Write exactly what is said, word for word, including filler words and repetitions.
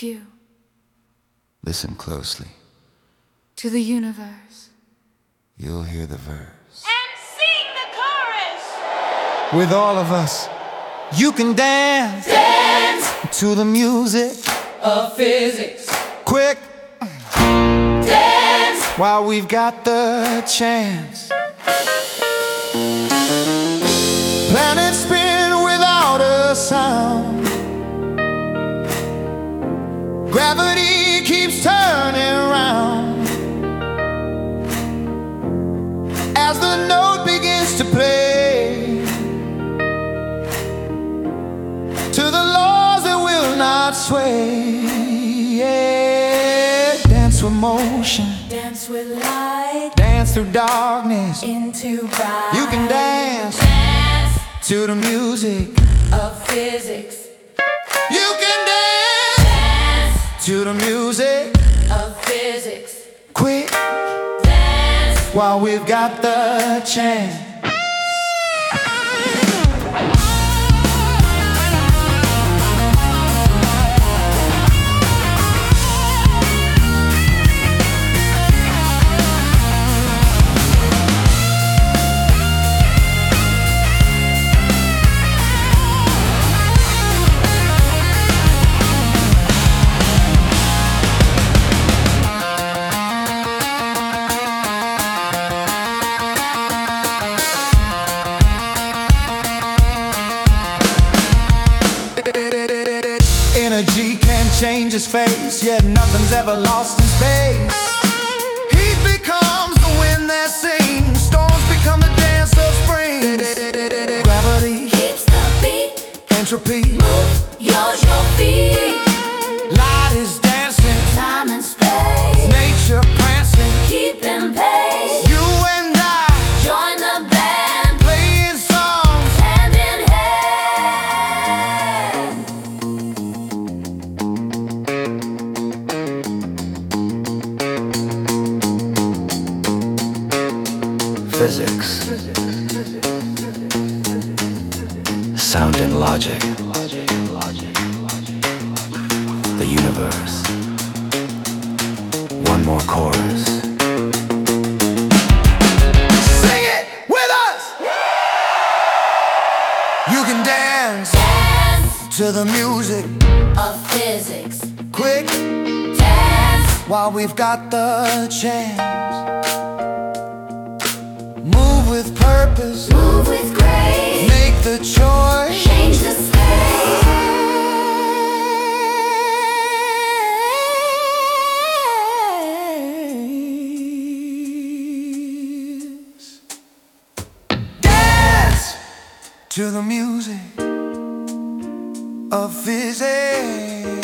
few. Listen closely. To the universe. You'll hear the verse. And sing the chorus. With all of us, you can dance. Dance to the music of physics. Quick. Dance while we've got the chance. Planets spin without a sound. Gravity keeps turning around. As the note begins to play, to the laws that will not sway. Yeah. Dance with motion. Dance with light. Dance through darkness. Into bright. You can dance. Dance to the music of physics. You can dance. Dance to the music of physics. Quick. Dance while we've got the chance. Energy can change his face, yet nothing's ever lost in space. Heat becomes the wind that sings. Storms become the dance of spring. Gravity keeps the beat. Entropy move yours, your feet. Light is dancing. Time and space. Nature prancing. Keeping pace. You and I join the band. Playing songs hand in hand. Physics, sound and logic, the universe. One more chorus. Sing it with us. You can dance, dance to the music of physics. Quick. Dance while we've got the chance. Move with purpose. Move with grace. Make the choice. Change the space. Dance to the music of physics.